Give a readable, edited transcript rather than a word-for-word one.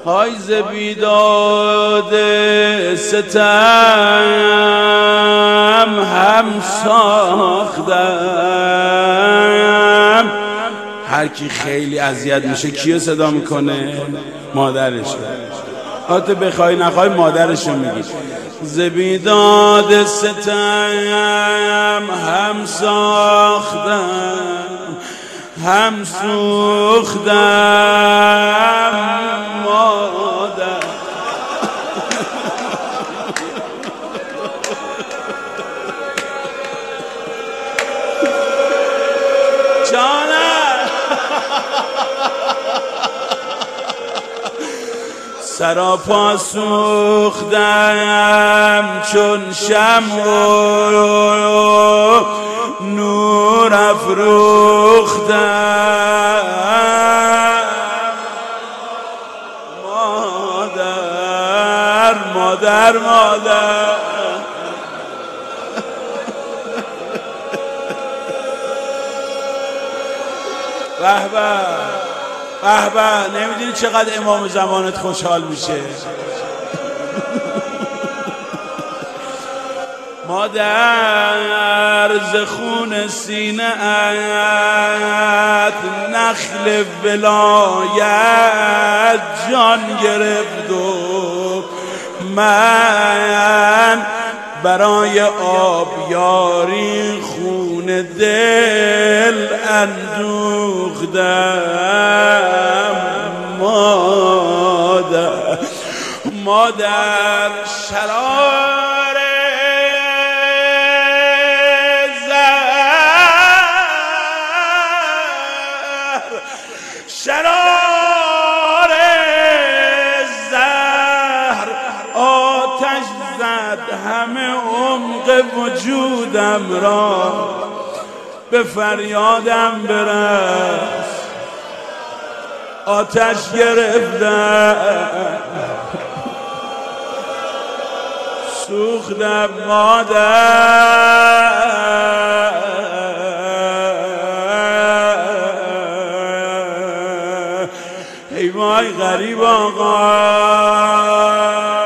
های ز بیداد ستم هم ساختم. هر کی خیلی اذیت میشه کیو صدا میکنه؟ مادرش. حتی بخوای نخوای مادرشو میگی. ز بیداد ستم هم ساختم هم سوختم مادر. سراپا سوختم چون شمع و نور افروختم مادر مادر مادر. به به به به. نمیدونی چقدر امام زمانت خوشحال میشه. مادر ز خون سینه ات نخل ولایت جان گرفت و من برای آبیاری خون دل اندوختم مادر مادر. شرار زهر شرار زهر آتش زد همه عمق وجودم را، به فریادم برس آتش گرفتم سوختم مادر. ای وای غریب آقا.